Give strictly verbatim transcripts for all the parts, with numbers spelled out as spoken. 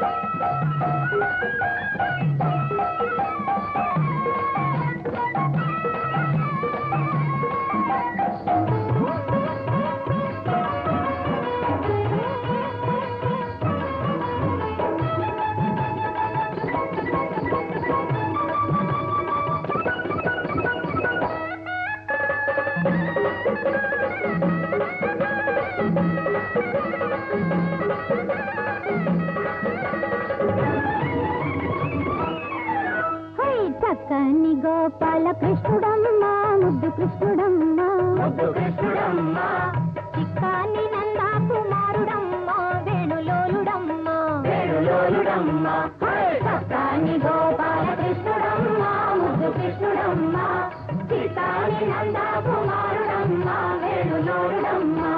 చక్కని గోపాల కృష్ణుడమ్మా ముద్దు కృష్ణుడమ్మా ముద్దు కృష్ణుడమ్మా చిక్కాని నందా కుమారుడమ్మా వేణులోలుడమ్మా వేణులోలుడమ్మా చక్కని గోపాల కృష్ణుడమ్మా ముద్దు కృష్ణుడమ్మా చిక్కాని నందా కుమారుడమ్మా వేణులోలుడమ్మా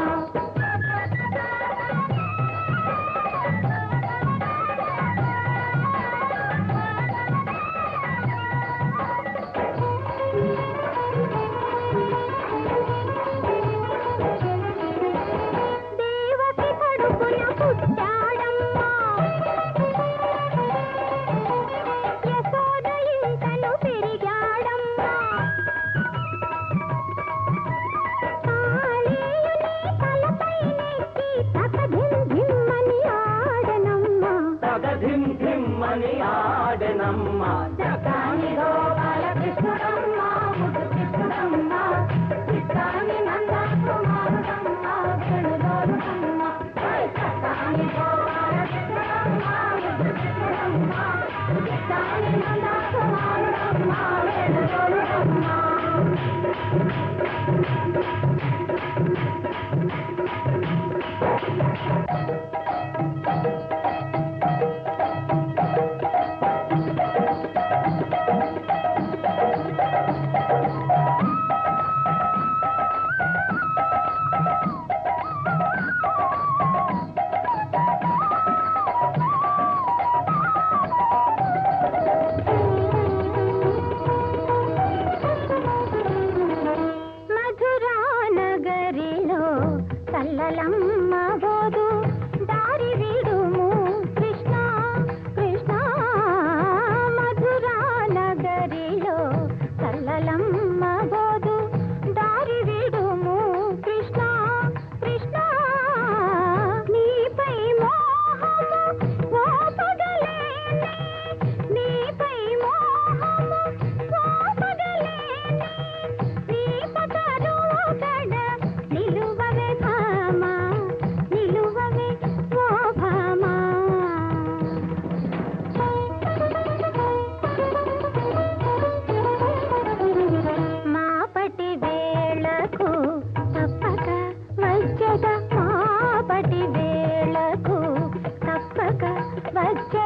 ఆడనమ్మా చక్కని గోపాల కృష్ణుడమ్మా ముద్దు కృష్ణుడమ్మా చిక్కాని నందా కుమారుడమ్మా వేణులోలుడమ్మా చక్కని గోపాల కృష్ణుడమ్మా ముద్దు కృష్ణుడమ్మా చిక్కాని నందా కుమారుడమ్మా వేణులోలుడమ్మా చల్లలమ్మ గోదు దారి విడుము కృష్ణ కృష్ణ మధురా నగరిలో చల్లలమ్మ గోదు దారి విడుము కృష్ణ కృష్ణ నీపై మోహము ఓపగలేని నీపై మోహము ఓపగలేని నీ పదరు కడ నిలువవే వచ్చ